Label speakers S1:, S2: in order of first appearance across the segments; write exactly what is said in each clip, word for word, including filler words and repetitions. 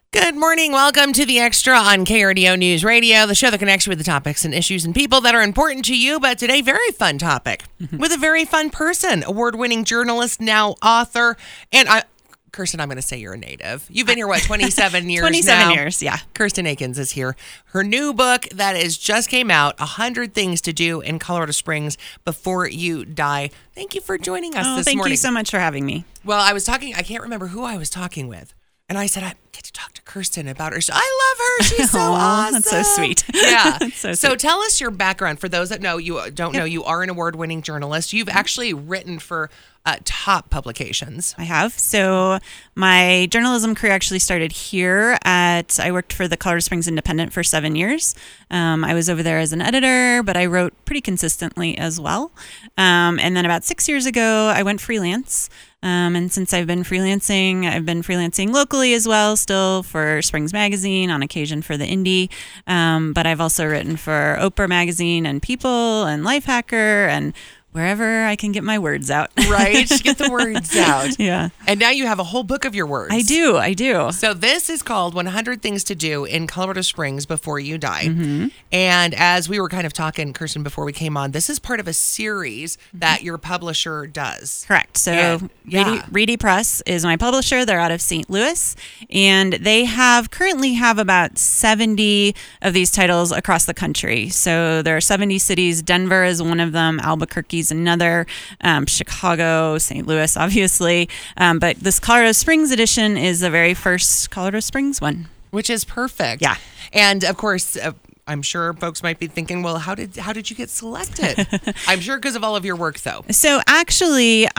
S1: Good morning. Welcome to The Extra on K R D O News Radio, the show that connects you with the topics and issues and people that are important to you. But today, very fun topic with a very fun person, award-winning journalist, now author. And I, Kirsten, I'm going to say you're a native. You've been here, what, twenty-seven years
S2: twenty-seven
S1: now?
S2: years, yeah.
S1: Kirsten Akins is here. Her new book that is just came out, one hundred Things to Do in Colorado Springs Before You Die. Thank you for joining us
S2: oh,
S1: this
S2: thank
S1: morning.
S2: you so much for having me.
S1: Well, I was talking, I can't remember who I was talking with. And I said, I get to talk to Kirsten about her. I love her. She's so
S2: Aww,
S1: awesome.
S2: That's so sweet.
S1: Yeah.
S2: That's so,
S1: so
S2: sweet.
S1: tell us your background. For those that know you don't
S2: Yep.
S1: know, you are an award-winning journalist. You've actually written for uh, top publications.
S2: I have. So my journalism career actually started here at, I worked for the Colorado Springs Independent for seven years. Um, I was over there as an editor, but I wrote pretty consistently as well. Um, and then about six years ago, I went freelance. Um, and since I've been freelancing, I've been freelancing locally as well, still for Springs Magazine, on occasion for the Indie. Um, but I've also written for Oprah Magazine and People and Lifehacker and wherever I can get my words out.
S1: Right? Get the words out.
S2: Yeah.
S1: And now you have a whole book of your words.
S2: I do. I do.
S1: So this is called one hundred Things to Do in Colorado Springs Before You Die.
S2: Mm-hmm.
S1: And as we were kind of talking, Kirsten, before we came on, this is part of a series that your publisher does.
S2: Correct. So
S1: And- yeah.
S2: Reedy, Reedy Press is my publisher. They're out of Saint Louis, and they have currently have about seventy of these titles across the country. So there are seventy cities. Denver is one of them. Albuquerque's another. Um, Chicago, Saint Louis, obviously. Um, but this Colorado Springs edition is the very first Colorado Springs one.
S1: Which is perfect.
S2: Yeah.
S1: And of course, uh, I'm sure folks might be thinking, well, how did how did you get selected? I'm sure because of all of your work, though.
S2: So actually,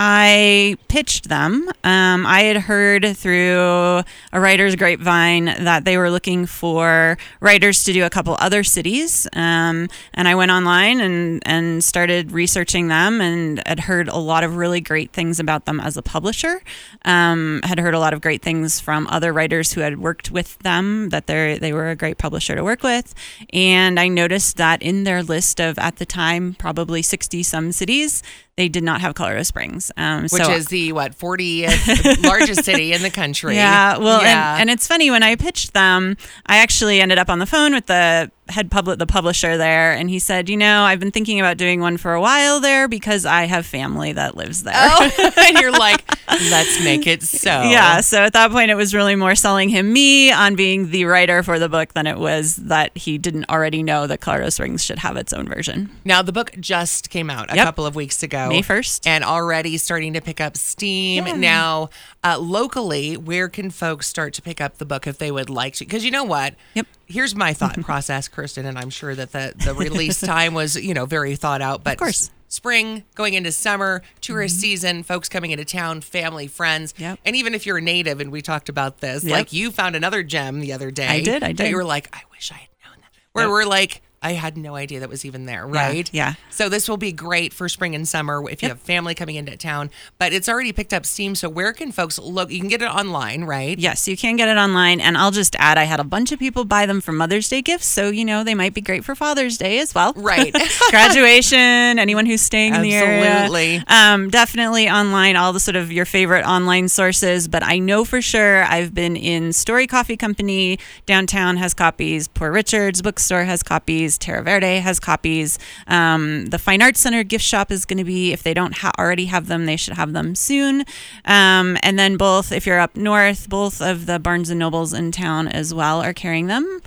S2: I pitched them. Um, I had heard through a writer's grapevine that they were looking for writers to do a couple other cities. Um, and I went online and, and started researching them and had heard a lot of really great things about them as a publisher. Um, had heard a lot of great things from other writers who had worked with them, that they they were a great publisher to work with. And I noticed that in their list of, at the time, probably sixty some cities, they did not have Colorado Springs. Um,
S1: Which
S2: so,
S1: is the, what, fortieth largest city in the country.
S2: Yeah, well,
S1: Yeah.
S2: And, and it's funny, when I pitched them, I actually ended up on the phone with the head public, the publisher there, and he said, you know, I've been thinking about doing one for a while there because I have family that lives there.
S1: Oh, and you're like, let's make it so.
S2: Yeah, so at that point, it was really more selling him me on being the writer for the book than it was that he didn't already know that Colorado Springs should have its own version.
S1: Now, the book just came out a
S2: Yep.
S1: couple of weeks ago.
S2: May first.
S1: And already starting to pick up steam.
S2: Yeah.
S1: Now, uh, locally, where can folks start to pick up the book if they would like to? Because you know what?
S2: Yep.
S1: Here's my thought process, Kirsten, and I'm sure that the, the release time was, you know, very thought out. But
S2: Of course.
S1: spring, going into summer, tourist mm-hmm. season, folks coming into town, family, friends.
S2: Yep.
S1: And even if you're a native, and we talked about this,
S2: Yep.
S1: like you found another gem the other day.
S2: I did, I
S1: That
S2: did.
S1: you were like, I wish I had known that. Where
S2: Yep.
S1: we're like, I had no idea that was even there, right?
S2: Yeah.
S1: So this will be great for spring and summer if you
S2: Yep.
S1: have family coming into town. But it's already picked up steam. So where can folks look? You can get it online, right?
S2: Yes, you can get it online. And I'll just add, I had a bunch of people buy them for Mother's Day gifts. So, you know, they might be great for Father's Day as well.
S1: Right.
S2: Graduation, anyone who's staying in the area.
S1: Absolutely.
S2: Um, definitely online, all the sort of your favorite online sources. But I know for sure I've been in Story Coffee Company, downtown has copies. Poor Richard's Bookstore has copies. Terra Verde has copies. Um, the Fine Arts Center gift shop is going to be, if they don't ha- already have them, they should have them soon. Um, and then both, if you're up north, both of the Barnes and Nobles in town as well are carrying them.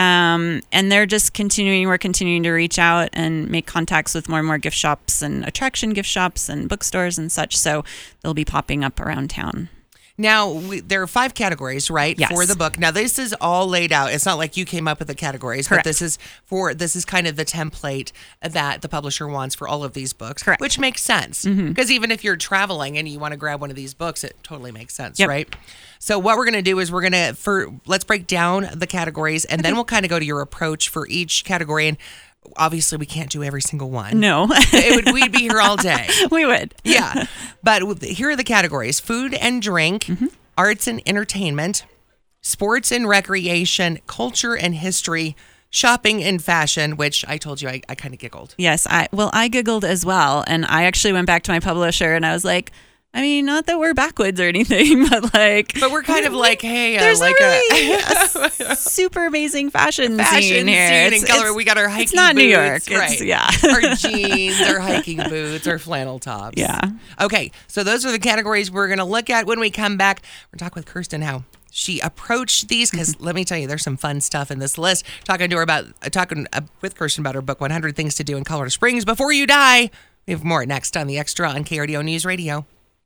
S2: Um, and they're just continuing, we're continuing to reach out and make contacts with more and more gift shops and attraction gift shops and bookstores and such. So they'll be popping up around town.
S1: Now, we, there are five categories, right,
S2: Yes.
S1: for the book. Now, this is all laid out. It's not like you came up with the categories,
S2: Correct.
S1: but this is for this is kind of the template that the publisher wants for all of these books,
S2: Correct.
S1: which makes sense. Because even if you're traveling and you want to grab one of these books, it totally makes sense,
S2: Yep.
S1: right? So what we're going to do is we're going to, for let's break down the categories, and then we'll kind of go to your approach for each category. And obviously, we can't do every single one.
S2: No,
S1: It would, we'd be here all day.
S2: we would.
S1: Yeah. But with- here are the categories: food and drink,
S2: Mm-hmm.
S1: arts and entertainment, sports and recreation, culture and history, shopping and fashion, which I told you I, I kind of giggled.
S2: Yes, I well, I giggled as well, and I actually went back to my publisher and I was like, I mean, not that we're backwoods or anything, but like,
S1: but we're kind of like, hey, uh,
S2: there's
S1: like
S2: really
S1: a,
S2: a super amazing fashion,
S1: fashion
S2: scene here.
S1: scene
S2: It's,
S1: in Colorado.
S2: it's-
S1: We got our hiking
S2: it's not
S1: boots,
S2: New York.
S1: right?
S2: It's, yeah.
S1: Our jeans, our hiking boots, our flannel tops.
S2: Yeah.
S1: Okay, so those are the categories we're going to look at when we come back. We're talking with Kirsten how she approached these, because let me tell you, there's some fun stuff in this list. Talking to her about uh, talking uh, with Kirsten about her book, one hundred Things to Do in Colorado Springs Before You Die. We have more next on The Extra on K R D O News Radio.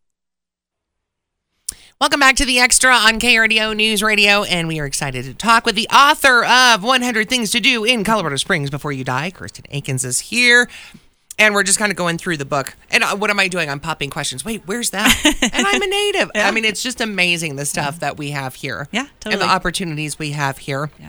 S1: Welcome back to The Extra on K R D O News Radio, and we are excited to talk with the author of one hundred Things to Do in Colorado Springs Before You Die. Kirsten Akins is here, and we're just kind of going through the book. And uh, what am I doing? I'm popping questions. Wait, where's that? And I'm a native.
S2: Yeah.
S1: I mean, it's just amazing the stuff that we have here.
S2: Yeah, totally.
S1: And the opportunities we have here.
S2: Yeah.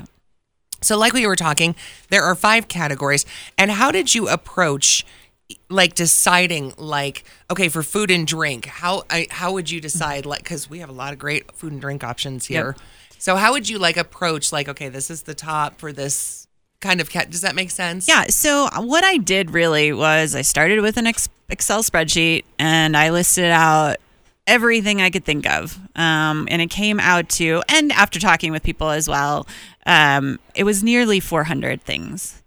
S1: So like we were talking, there are five categories. And how did you approach like deciding like, okay, for food and drink, how I, how would you decide, like, because we have a lot of great food and drink options here.
S2: Yep.
S1: So how would you like approach like, okay, this is the top for this kind of cat. Does that make sense?
S2: Yeah. So what I did really was I started with an ex- Excel spreadsheet and I listed out everything I could think of. Um, and it came out to, and after talking with people as well, um, it was nearly four hundred things.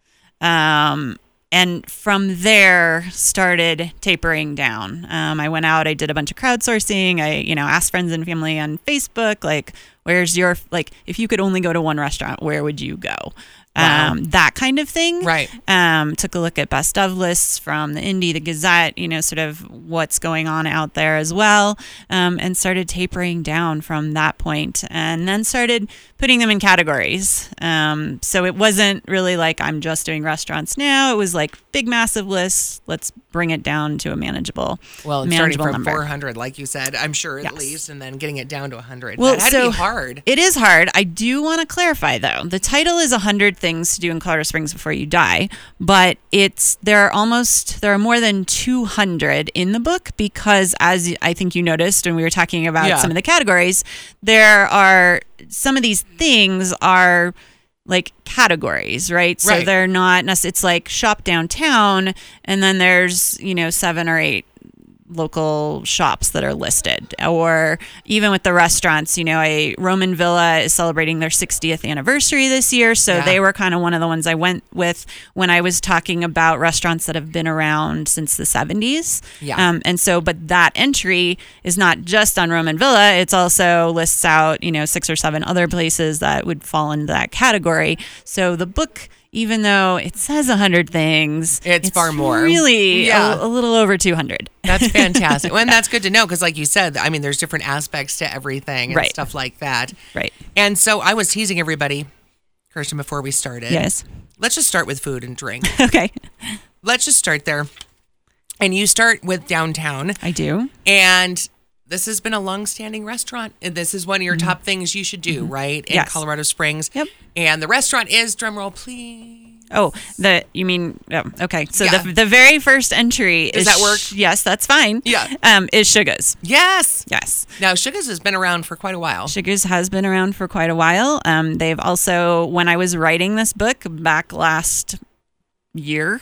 S2: Um, and from there started tapering down. Um, I went out, I did a bunch of crowdsourcing. I, you know, asked friends and family on Facebook, like, where's your, like, if you could only go to one restaurant, where would you go?
S1: Wow.
S2: Um, that kind of thing.
S1: Right.
S2: Um, took a look at best of lists from the Indy, the Gazette, you know, sort of what's going on out there as well, um, and started tapering down from that point, and then started putting them in categories. Um, so it wasn't really like I'm just doing restaurants now. It was like big, massive lists. Let's bring it down to a manageable,
S1: Well, and starting
S2: manageable
S1: from
S2: number.
S1: four hundred, like you said, I'm sure at
S2: Yes.
S1: least, and then getting it down to one hundred.
S2: Well,
S1: that had
S2: so
S1: to be hard.
S2: It is hard. I do want to clarify, though. The title is one hundred Things to Do in Colorado Springs Before You Die, but it's there are almost there are more than two hundred in the book because, as I think you noticed when we were talking about
S1: Yeah.
S2: some of the categories, there are some of these things are like categories, right? So
S1: Right.
S2: they're not necessarily, it's like shop downtown, and then there's, you know, seven or eight local shops that are listed. Or even with the restaurants, you know, a Roman Villa is celebrating their sixtieth anniversary this year, so
S1: Yeah.
S2: they were kind of one of the ones I went with when I was talking about restaurants that have been around since the seventies.
S1: Yeah.
S2: Um, and so, but that entry is not just on Roman Villa, it's also lists out, you know, six or seven other places that would fall into that category. So the book, even though it says one hundred things,
S1: It's far more.
S2: really
S1: Yeah.
S2: a, a little over two hundred.
S1: That's fantastic. Well, and that's good to know because, like you said, I mean, there's different aspects to everything and
S2: Right.
S1: stuff like that.
S2: Right.
S1: And so I was teasing everybody, Kirsten, before we started.
S2: Yes.
S1: Let's just start with food and drink.
S2: Okay.
S1: Let's just start there. And you start with downtown.
S2: I do.
S1: And this has been a long-standing restaurant. And this is one of your top things you should do, right? In
S2: Yes.
S1: Colorado Springs.
S2: Yep.
S1: And the restaurant is, drumroll, please.
S2: Oh, the you mean oh, okay. So
S1: Yeah.
S2: the the very first entry
S1: Does
S2: is
S1: that work?
S2: Sh- yes, that's fine.
S1: Yeah.
S2: Um, is Sugar's.
S1: Yes.
S2: Yes.
S1: Now, Sugar's has been around for quite a while.
S2: Sugar's has been around for quite a while. Um, they've also, when I was writing this book back last year,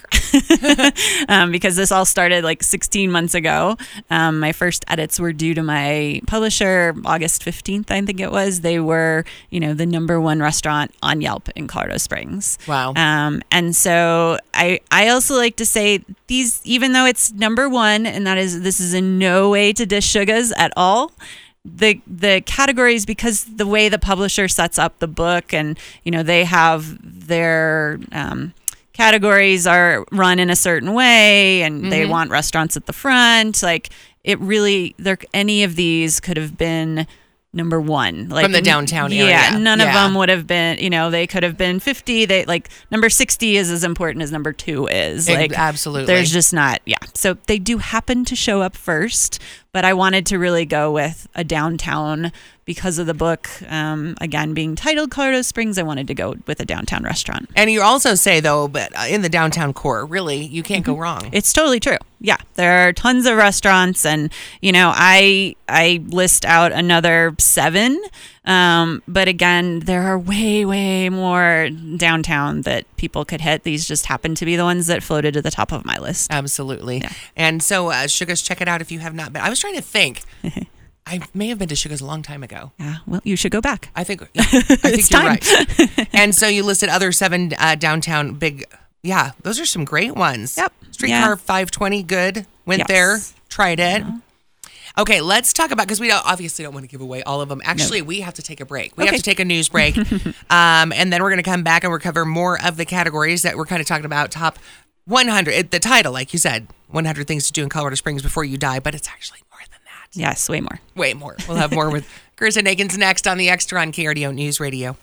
S2: um, because this all started like sixteen months ago. Um, my first edits were due to my publisher August fifteenth, I think it was. They were, you know, the number one restaurant on Yelp in Colorado Springs.
S1: Wow.
S2: Um, and so I, I also like to say these, even though it's number one, and that is, this is in no way to dish Sugar's at all. The the categories, because the way the publisher sets up the book, and you know they have their um, categories are run in a certain way, and they want restaurants at the front. Like it really, there any of these could have been number one, like
S1: From the downtown
S2: yeah,
S1: area.
S2: none of
S1: Yeah.
S2: them would have been. You know, they could have been fifty. They like number sixty is as important as number two is.
S1: Ex-
S2: Like
S1: absolutely.
S2: there's just not. Yeah, so they do happen to show up first, but I wanted to really go with a downtown because of the book. Um, again, being titled Colorado Springs, I wanted to go with a downtown restaurant.
S1: And you also say, though, but uh, in the downtown core, really, you can't go wrong.
S2: It's totally true. Yeah, there are tons of restaurants, and you know, I I list out another seven, um, but again, there are way way more downtown that people could hit. These just happen to be the ones that floated to the top of my list.
S1: Absolutely.
S2: Yeah.
S1: And so, uh, Sugas, check it out if you have not been. I was trying to think. I may have been to Sugas a long time ago.
S2: Yeah, well, you should go back.
S1: I think. Yeah, I think
S2: It's
S1: you're
S2: time.
S1: right. And so you listed other seven uh, downtown big. Yeah, those are some great ones.
S2: Yep.
S1: Streetcar
S2: Yeah.
S1: five twenty, good. Went
S2: Yes.
S1: there, tried it. Okay, let's talk about, because we don't, obviously don't want to give away all of them. Actually, we have to take a break. We
S2: Okay.
S1: have to take a news break. um, and then we're going to come back and we'll cover more of the categories that we're kind of talking about. Top one hundred, it, the title, like you said, one hundred things to do in Colorado Springs before you die, but it's actually more than that.
S2: Yes, way more.
S1: Way more. We'll have more with Kirsten Akins next on The Extra on K R D O News Radio.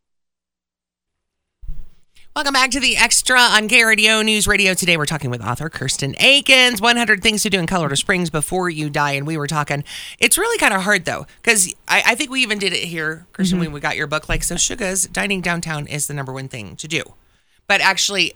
S1: Welcome back to The Extra on K R D O News Radio. Today we're talking with author Kirsten Akins, one hundred things to do in Colorado Springs before you die. And we were talking, it's really kind of hard though, because I, I think we even did it here, Kirsten, mm-hmm. when we got your book. Like, so Sugas, dining downtown is the number one thing to do. But actually,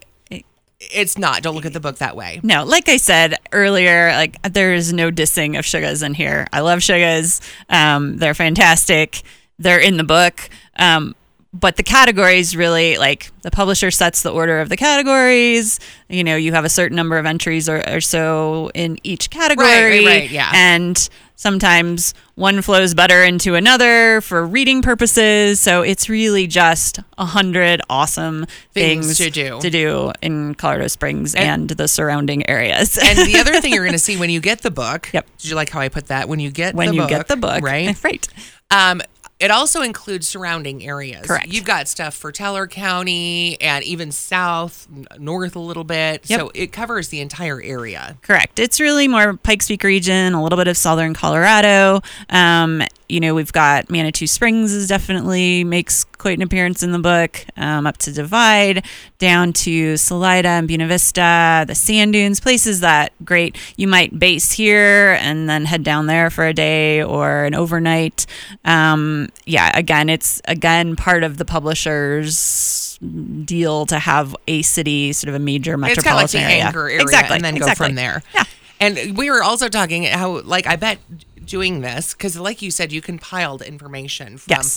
S1: it's not. Don't look at the book that way.
S2: No, like I said earlier, like there is no dissing of Sugas in here. I love Sugas. Um, they're fantastic. They're in the book. Um, But the categories really, like the publisher sets the order of the categories. You know, you have a certain number of entries or, or so in each category.
S1: Right, right, right, yeah.
S2: And sometimes one flows better into another for reading purposes. So it's really just a hundred awesome
S1: Things
S2: things,
S1: to do.
S2: to do in Colorado Springs and, and the surrounding areas.
S1: And the other thing you're going to see when you get the book.
S2: Yep.
S1: Did you like how I put that? When you get
S2: when
S1: the
S2: you
S1: book.
S2: get the book.
S1: Right.
S2: Right.
S1: Um, It also includes surrounding areas.
S2: Correct.
S1: You've got stuff for Teller County and even south, n- north a little bit.
S2: Yep.
S1: So it covers the entire area.
S2: Correct. It's really more Pikes Peak region, a little bit of southern Colorado. Um, you know, we've got Manitou Springs is definitely makes quite an appearance in the book, um, up to Divide, down to Salida and Buena Vista, the sand dunes, places that great. You might base here and then head down there for a day or an overnight. Um, yeah, again, it's again part of the publisher's deal to have a city, sort of a major metropolitan
S1: It's kind of like the
S2: area.
S1: anchor area
S2: exactly,
S1: and then
S2: exactly.
S1: go from there.
S2: Yeah.
S1: And we were also talking how, like, I bet doing this, because like you said, you compiled information from
S2: Yes.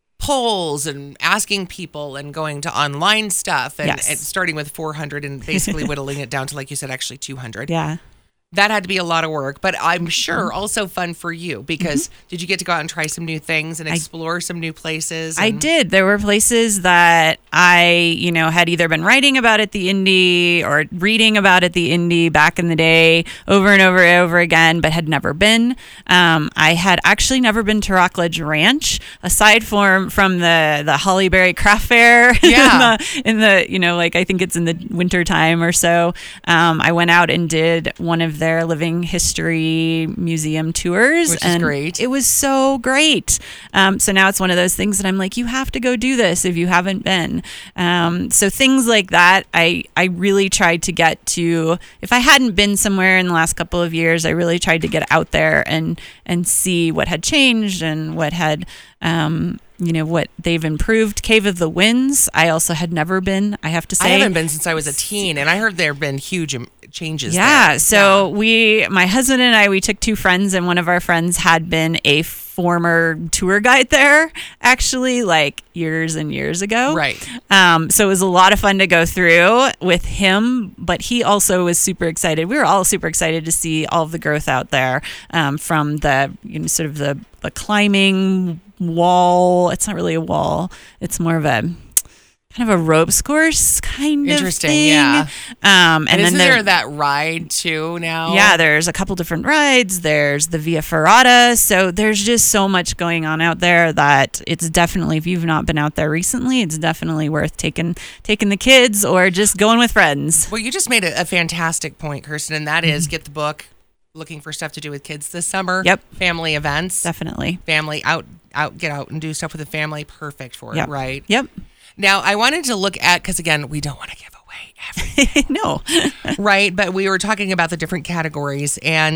S1: polls and asking people and going to online stuff and,
S2: Yes.
S1: and starting with four hundred and basically whittling it down to, like you said, actually two hundred.
S2: Yeah.
S1: That had to be a lot of work, but I'm sure also fun for you because
S2: Mm-hmm.
S1: did you get to go out and try some new things and explore some new places?
S2: I
S1: and-
S2: did. There were places that I, you know, had either been writing about at the Indy or reading about at the Indy back in the day over and over and over again, but had never been. Um, I had actually never been to Rockledge Ranch, aside from from the the Hollyberry Craft Fair.
S1: Yeah.
S2: in, the, in the, you know, like I think it's in the winter time or so. Um, I went out and did one of their living history museum tours.
S1: Which is
S2: and
S1: great.
S2: It was so great. Um, so now it's one of those things that I'm like, you have to go do this if you haven't been. Um, so things like that, I, I really tried to get to, if I hadn't been somewhere in the last couple of years, I really tried to get out there and, and see what had changed and what had, um, you know, what they've improved. Cave of the Winds, I also had never been, I have to say.
S1: I haven't been since I was a teen, and I heard there have been huge im- changes
S2: Yeah.
S1: there.
S2: So we, my husband and I, we took two friends, and one of our friends had been a former tour guide there, actually, like years and years ago.
S1: Right.
S2: Um, so it was a lot of fun to go through with him, but he also was super excited. We were all super excited to see all of the growth out there, um, from the, you know, sort of the, the climbing wall. It's not really a wall. It's more of a kind of a ropes course kind
S1: Interesting,
S2: of thing.
S1: yeah.
S2: Um, and,
S1: And,
S2: then
S1: isn't
S2: there,
S1: there that ride too now?
S2: yeah, there's a couple different rides. There's the Via Ferrata. So there's just so much going on out there that it's definitely, if you've not been out there recently, it's definitely worth taking taking the kids or just going with friends.
S1: Well, you just made a, a fantastic point, Kirsten, and that is get the book. Looking for stuff to do with kids this summer.
S2: Yep.
S1: Family events.
S2: Definitely.
S1: Family out, out, get out and do stuff with the family. Perfect for
S2: Yep.
S1: it, right?
S2: Yep.
S1: Now, I wanted to look at, because again, we don't want to give away everything,
S2: No.
S1: right? But we were talking about the different categories, and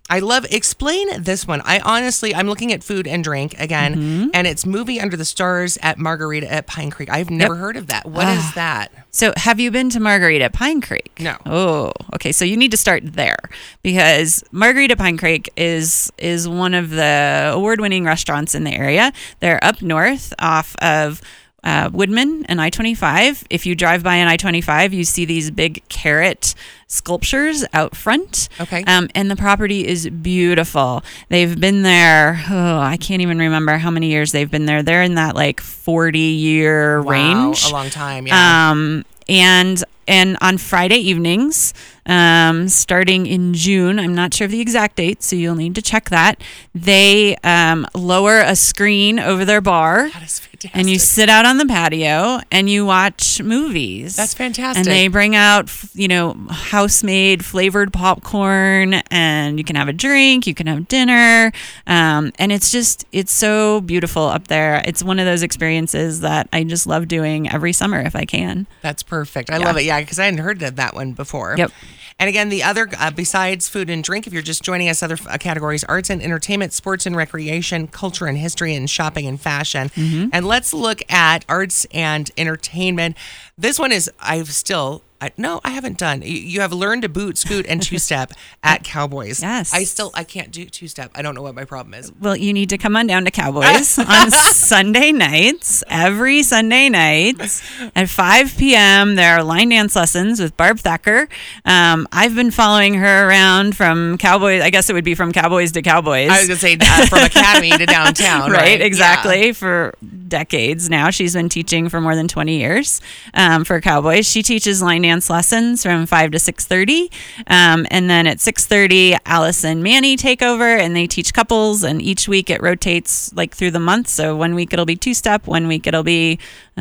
S1: I love, explain this one. I honestly, I'm looking at food and drink again, mm-hmm. and it's Movie Under the Stars at Margarita at Pine Creek. I've never yep. heard of that. What uh, is that?
S2: So have you been to Margarita at Pine Creek?
S1: No.
S2: Oh, okay. So you need to start there because Margarita Pine Creek is is one of the award-winning restaurants in the area. They're up north off of Uh, Woodman and I twenty-five. If you drive by an I twenty-five, you see these big carrot sculptures out front.
S1: Okay.
S2: Um, and the property is beautiful. They've been there, oh, I can't even remember how many years they've been there. They're in that like forty year
S1: wow,
S2: range.
S1: A long time, yeah.
S2: Um, and and on Friday evenings, um, starting in June, I'm not sure of the exact date, so you'll need to check that. They um, lower a screen over their bar.
S1: That is fantastic.
S2: And you sit out on the patio and you watch movies.
S1: That's fantastic.
S2: And they bring out, you know, house-made flavored popcorn, and you can have a drink, you can have dinner, um, and it's just, it's so beautiful up there. It's one of those experiences that I just love doing every summer if I can.
S1: That's perfect. I
S2: Yeah.
S1: love it. Yeah, because I hadn't heard of that one before.
S2: Yep.
S1: And again, the other, uh, besides food and drink, if you're just joining us, other uh, categories, arts and entertainment, sports and recreation, culture and history, and shopping and fashion. Mm-hmm. And let's look at arts and entertainment. This one is, I've still, I, no, I haven't done. You, you have learned to boot, scoot, and two-step at Cowboys.
S2: Yes.
S1: I still, I can't do two-step. I don't know what my problem is.
S2: Well, you need to come on down to Cowboys on Sunday nights, every Sunday nights at five p.m. There are line dance lessons with Barb Thacker. Um, I've been following her around from Cowboys. I guess it would be from Cowboys to Cowboys.
S1: I was going to say uh, from Academy to downtown.
S2: right,
S1: right,
S2: exactly.
S1: Yeah.
S2: For decades now. She's been teaching for more than twenty years um, for Cowboys. She teaches line dance lessons from five to six thirty. Um, and then at six thirty, Alice and Manny take over and they teach couples. And each week it rotates like through the month. So one week it'll be two-step, one week it'll be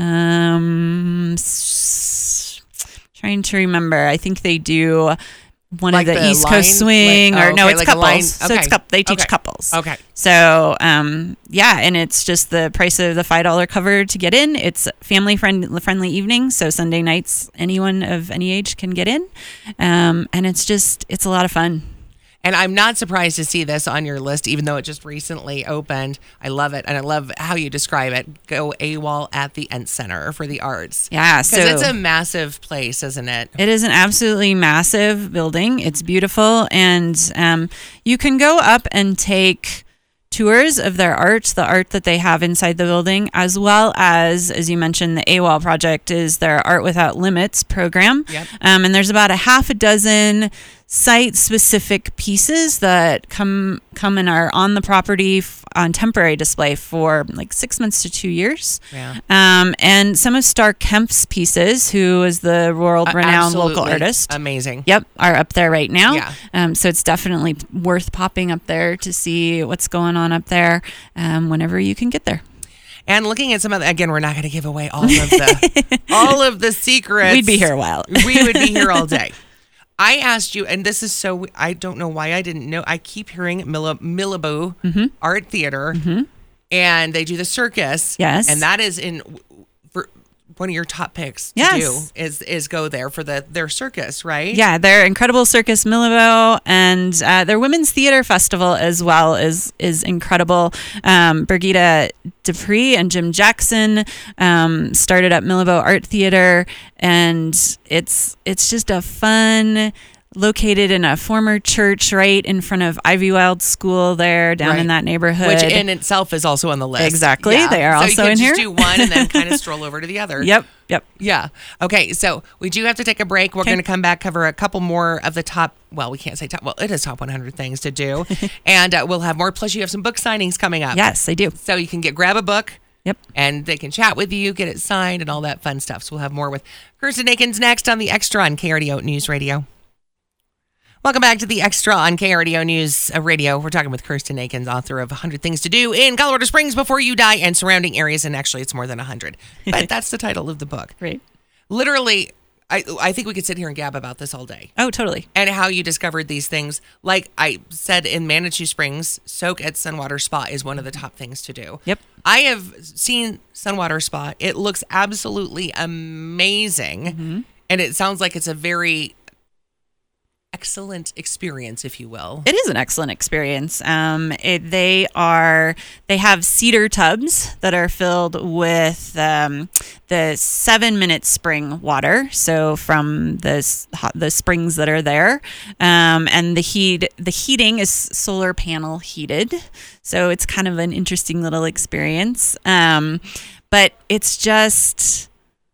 S2: um, s- trying to remember. I think they do one
S1: like
S2: of the,
S1: the
S2: East
S1: line,
S2: Coast swing
S1: like, oh,
S2: or no,
S1: okay,
S2: it's
S1: like
S2: couples.
S1: line,
S2: So
S1: okay.
S2: it's couple. They teach
S1: okay.
S2: couples.
S1: Okay.
S2: So um, yeah, and it's just the price of the five dollar cover to get in. It's family friend friendly evening, so Sunday nights anyone of any age can get in, um, and it's just it's a lot of fun.
S1: And I'm not surprised to see this on your list, even though it just recently opened. I love it. And I love how you describe it. Go AWOL at the Ent Center for the Arts.
S2: Yeah. So
S1: it's a massive place, isn't it?
S2: It is an absolutely massive building. It's beautiful. And um, you can go up and take tours of their art, the art that they have inside the building, as well as, as you mentioned, the AWOL project is their Art Without Limits program.
S1: Yep.
S2: Um, and there's about a half a dozen site-specific pieces that come come and are on the property f- on temporary display for like six months to two years.
S1: Yeah.
S2: Um, and some of Star Kemp's pieces, who is the world-renowned
S1: uh,
S2: local artist.
S1: Amazing.
S2: Yep, are up there right now.
S1: Yeah.
S2: Um, so it's definitely worth popping up there to see what's going on up there um, whenever you can get there.
S1: And looking at some of the, again, we're not going to give away all of the all of the secrets.
S2: We'd be here a while.
S1: We would be here all day. I asked you, and this is so, I don't know why I didn't know. I keep hearing Milla, Milliboo
S2: mm-hmm.
S1: Art Theater,
S2: mm-hmm.
S1: and they do the circus.
S2: Yes.
S1: And that is in for one of your top picks to
S2: yes.
S1: do is is go there for the their circus, right?
S2: Yeah, their incredible circus Milliboo and uh, their women's theater festival as well is is incredible. Um, Brigitte Dupree and Jim Jackson um, started up Milliboo Art Theater, and it's it's just a fun. Located in a former church right in front of Ivy Wild School there down
S1: right.
S2: in that neighborhood.
S1: Which in itself is also on the list.
S2: Exactly.
S1: Yeah.
S2: They are
S1: so
S2: also
S1: you
S2: in
S1: can
S2: here.
S1: just do one and then kind of stroll over to the other.
S2: Yep. Yep.
S1: Yeah. Okay. So we do have to take a break. We're
S2: Okay.
S1: going to come back, cover a couple more of the top, well, we can't say top, well, it is top one hundred things to do. and uh, we'll have more. Plus you have some book signings coming up.
S2: Yes, I do.
S1: So you can get, grab a book.
S2: Yep.
S1: And they can chat with you, get it signed and all that fun stuff. So we'll have more with Kirsten Akins next on The Extra on K R D O News Radio. Welcome back to The Extra on K R D O News Radio. We're talking with Kirsten Akins, author of one hundred Things to Do in Colorado Springs Before You Die and Surrounding Areas. And actually, it's more than one hundred. But that's the title of the book.
S2: Great.
S1: Literally, I I think we could sit here and gab about this all day.
S2: Oh, totally.
S1: And how you discovered these things. Like I said in Manitou Springs, soak at Sunwater Spa is one of the top things to do.
S2: Yep.
S1: I have seen Sunwater Spa. It looks absolutely amazing.
S2: Mm-hmm.
S1: And it sounds like it's a very excellent experience, if you will.
S2: It is an excellent experience. Um, it, they are they have cedar tubs that are filled with um, the seven minute spring water. So from the s- hot, the springs that are there, um, and the heat the heating is solar panel heated. So it's kind of an interesting little experience. Um, but it's just.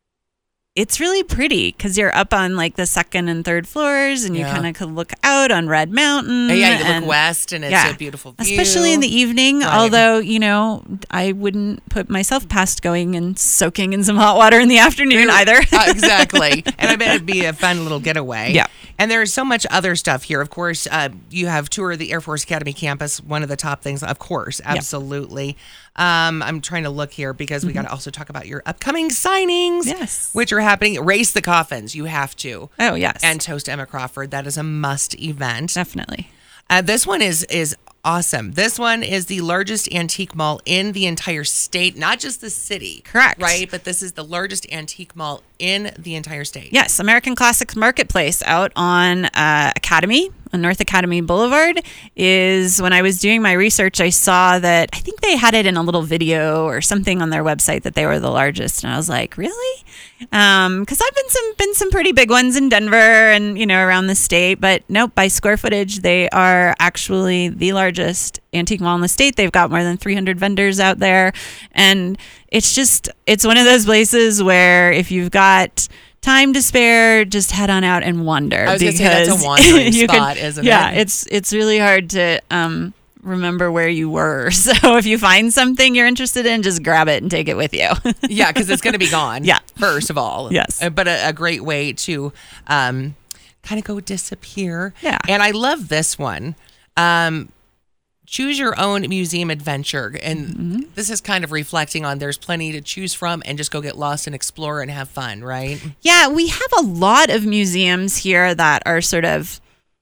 S2: It's really pretty because you're up on like the second and third floors, and
S1: Yeah.
S2: you kind of could look out on Red Mountain.
S1: Uh, yeah, you
S2: and,
S1: look west, and it's
S2: yeah.
S1: a beautiful view.
S2: especially in the evening.
S1: Right.
S2: Although, you know, I wouldn't put myself past going and soaking in some hot water in the afternoon either.
S1: uh, exactly. And I bet it'd be a fun little getaway.
S2: Yeah.
S1: And there's so much other stuff here. Of course, uh, you have tour of the Air Force Academy campus, one of the top things. Of course, absolutely. Um, I'm trying to look here because we got to also talk about your upcoming signings.
S2: Yes.
S1: Which are happening. Race the Coffins. You have to.
S2: Oh, yes.
S1: And toast Emma Crawford. That is a must event.
S2: Definitely.
S1: Uh, this one is is awesome. This one is the largest antique mall in the entire state, not just the city.
S2: Correct.
S1: Right? But this is the largest antique mall in the entire state.
S2: Yes, American Classics Marketplace out on uh, Academy, on North Academy Boulevard, is when I was doing my research, I saw that I think they had it in a little video or something on their website that they were the largest. And I was like, really? Um, because I've been some been some pretty big ones in Denver and, you know, around the state. But nope, by square footage, they are actually the largest antique mall in the state. They've got more than three hundred vendors out there. And it's just, it's one of those places where if you've got time to spare, just head on out and wander.
S1: I was going
S2: because
S1: to say that's a wandering
S2: you
S1: spot,
S2: can,
S1: isn't
S2: yeah,
S1: it?
S2: Yeah, it's it's really hard to um, remember where you were. So if you find something you're interested in, just grab it and take it with you.
S1: Yeah, because it's going to be gone.
S2: Yeah.
S1: First of all.
S2: Yes.
S1: Uh, But a, a great way to um, kind of go disappear.
S2: Yeah.
S1: And I love this one. Um, choose your own museum adventure. And
S2: Mm-hmm.
S1: this is kind of reflecting on there's plenty to choose from and just go get lost and explore and have fun, right?
S2: Yeah, we have a lot of museums here that are sort of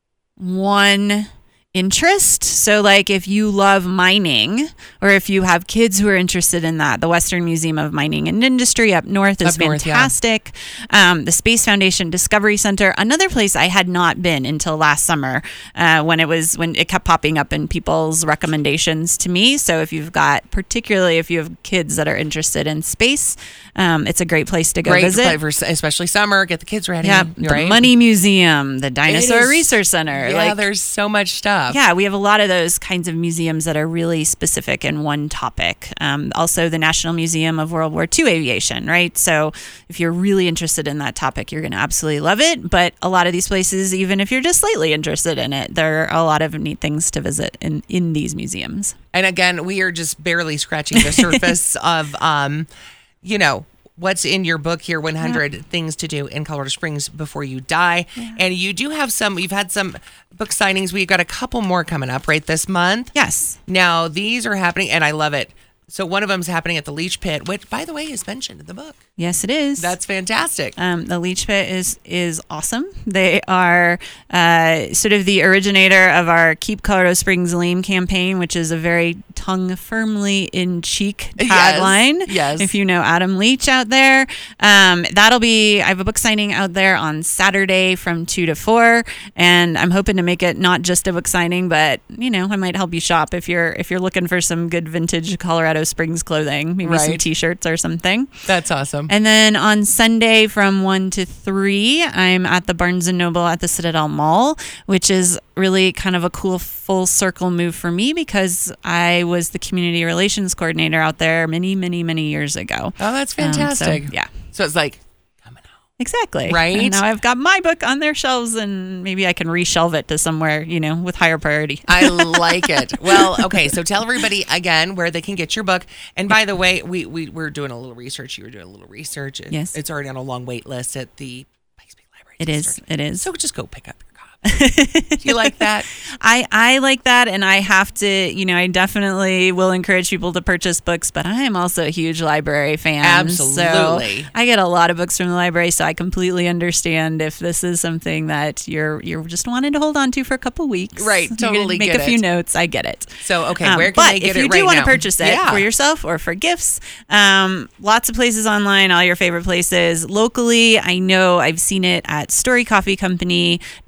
S2: one interest. So like if you love mining or if you have kids who are interested in that, the Western Museum of Mining and Industry up north is
S1: Up north, yeah.
S2: fantastic. Um, the Space Foundation Discovery Center, another place I had not been until last summer uh, when it was when it kept popping up in people's recommendations to me. So if you've got, particularly if you have kids that are interested in space, um, it's a great place to go
S1: Great,
S2: visit.
S1: play for, especially summer. Get the kids ready.
S2: Yeah,
S1: right?
S2: the Money Museum, the Dinosaur
S1: is-
S2: Research Center.
S1: Yeah,
S2: like,
S1: there's so much stuff.
S2: yeah, we have a lot of those kinds of museums that are really specific in one topic. Um, also, the National Museum of World War Two Aviation, right? So if you're really interested in that topic, you're going to absolutely love it. But a lot of these places, even if you're just slightly interested in it, there are a lot of neat things to visit in, in these museums.
S1: And again, we are just barely scratching the surface of, um, you know, what's in your book here, one hundred yeah. Things to Do in Colorado Springs Before You Die. Yeah. And you do have some, you've had some book signings. We've got a couple more coming up right this month.
S2: Yes.
S1: Now, these are happening, and I love it. So one of them's happening at the Leach Pit, which, by the way, is mentioned in the book.
S2: Yes, it is.
S1: That's fantastic.
S2: Um, the Leach Pit is is awesome. They are uh, sort of the originator of our Keep Colorado Springs Lame campaign, which is a very tongue firmly in cheek tagline.
S1: Yes, yes.
S2: If you know Adam Leach out there, um, that'll be. I have a book signing out there on Saturday from two to four, and I'm hoping to make it not just a book signing, but you know, I might help you shop if you're if you're looking for some good vintage Colorado Springs clothing, maybe
S1: Right.
S2: some T-shirts or something.
S1: That's awesome.
S2: And then on Sunday from one to three, I'm at the Barnes and Noble at the Citadel Mall, which is really kind of a cool full circle move for me because I was the community relations coordinator out there many, many, many years ago.
S1: Oh, that's fantastic.
S2: Um, so, yeah.
S1: So it's like, coming home.
S2: Exactly.
S1: Right.
S2: And now I've got my book on their shelves and maybe I can reshelve it to somewhere, you know, with higher priority.
S1: I like it. Well, okay. So tell everybody again where they can get your book. And by the way, we, we, we're doing a little research. You were doing a little research. It,
S2: Yes.
S1: It's already on a long wait list at the Pikes Peak Library.
S2: It is.
S1: District.
S2: It is.
S1: So just go pick up your copy. Do you like that?
S2: I, I like that, and I have to, you know, I definitely will encourage people to purchase books, but I am also a huge library fan.
S1: Absolutely.
S2: So I get a lot of books from the library, so I completely understand if this is something that you're you're just wanting to hold on to for a couple weeks.
S1: Right,
S2: You're
S1: totally
S2: gonna make
S1: get
S2: a few
S1: it.
S2: notes. I get it.
S1: So, okay,
S2: Um,
S1: where can
S2: but
S1: they get
S2: if
S1: it
S2: you
S1: right
S2: do want to
S1: now?
S2: purchase it
S1: Yeah.
S2: for yourself or for gifts, um, lots of places online, all your favorite places. Locally, I know I've seen it at Story Coffee Company down in Academy.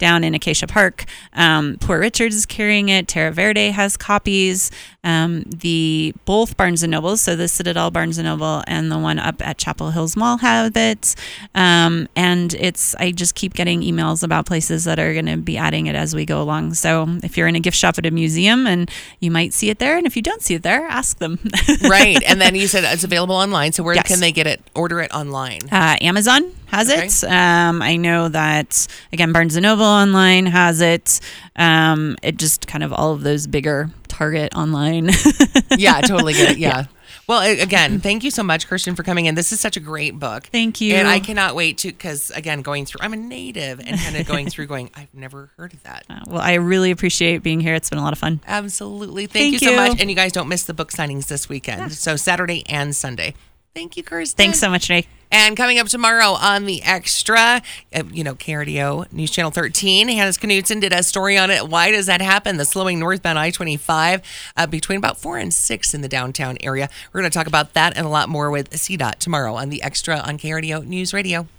S2: Acacia Park. Um, Port Richards is carrying it. Terra Verde has copies. Um, the both Barnes and Nobles, so the Citadel Barnes and Noble and the one up at Chapel Hills Mall have it. Um, and it's I just keep getting emails about places that are going to be adding it as we go along. So if you're in a gift shop at a museum, and you might see it there, and if you don't see it there, ask them.
S1: Right, and then you said it's available online. So where
S2: Yes.
S1: can they get it? Order it online.
S2: Uh, Amazon has
S1: Okay.
S2: it. Um, I know that, again, Barnes and Noble online has it. Um, it just kind of all of those bigger Target online.
S1: Yeah, totally get it. Yeah. Well, a- again, thank you so much, Kirsten, for coming in. This is such a great book.
S2: Thank you.
S1: And I cannot wait to, because again, going through, I'm a native and kind of going through going, I've never heard of that.
S2: Uh, well, I really appreciate being here. It's been a lot of fun.
S1: Absolutely. Thank,
S2: Thank
S1: you so
S2: you.
S1: much. And you guys don't miss the book signings this weekend. So Saturday and Sunday. Thank you, Kirsten.
S2: Thanks so much, Ray.
S1: And coming up tomorrow on The Extra, uh, you know, K R D O News Channel thirteen, Hannes Knudsen did a story on it. Why does that happen? The slowing northbound I twenty-five uh, between about four and six in the downtown area. We're going to talk about that and a lot more with C DOT tomorrow on The Extra on K R D O News Radio.